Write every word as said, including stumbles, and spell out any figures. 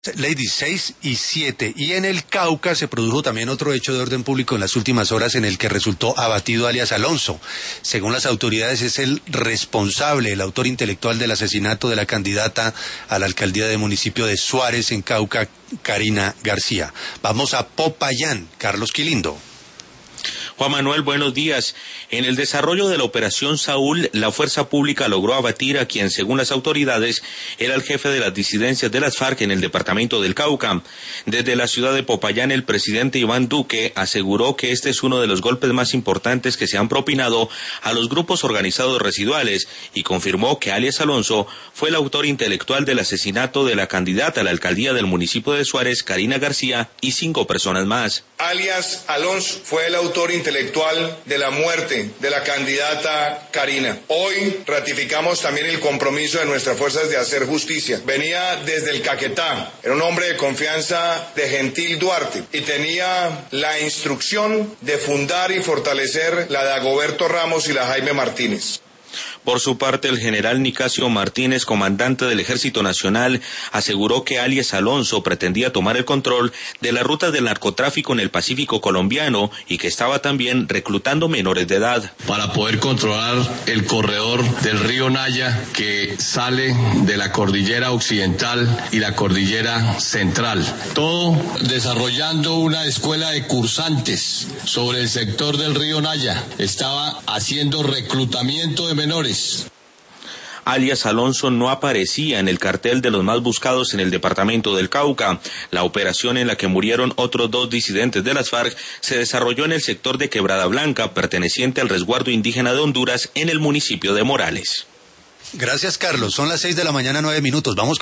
Lady, seis y siete. Y en el Cauca se produjo también otro hecho de orden público en las últimas horas en el que resultó abatido alias Alonso. Según las autoridades es el responsable, el autor intelectual del asesinato de la candidata a la alcaldía del municipio de Suárez en Cauca, Karina García. Vamos a Popayán, Carlos Quilindo. Juan Manuel, buenos días. En el desarrollo de la Operación Saúl, la fuerza pública logró abatir a quien, según las autoridades, era el jefe de las disidencias de las FARC en el departamento del Cauca. Desde la ciudad de Popayán, el presidente Iván Duque aseguró que este es uno de los golpes más importantes que se han propinado a los grupos organizados residuales y confirmó que alias Alonso fue el autor intelectual del asesinato de la candidata a la alcaldía del municipio de Suárez, Karina García, y cinco personas más. Alias Alonso fue el autor intelectual de la muerte de la candidata Karina. Hoy ratificamos también el compromiso de nuestras fuerzas de hacer justicia. Venía desde el Caquetá, era un hombre de confianza de Gentil Duarte y tenía la instrucción de fundar y fortalecer la Dagoberto Ramos y la Jaime Martínez. Por su parte, el general Nicasio Martínez, comandante del Ejército Nacional, aseguró que alias Alonso pretendía tomar el control de la ruta del narcotráfico en el Pacífico colombiano y que estaba también reclutando menores de edad. Para poder controlar el corredor del río Naya que sale de la cordillera occidental y la cordillera central. Todo desarrollando una escuela de cursantes sobre el sector del río Naya. Estaba haciendo reclutamiento de menores. Alias Alonso no aparecía en el cartel de los más buscados en el departamento del Cauca. La operación en la que murieron otros dos disidentes de las FARC se desarrolló en el sector de Quebrada Blanca, perteneciente al resguardo indígena de Honduras, en el municipio de Morales. Gracias, Carlos. Son las seis de la mañana, nueve minutos. Vamos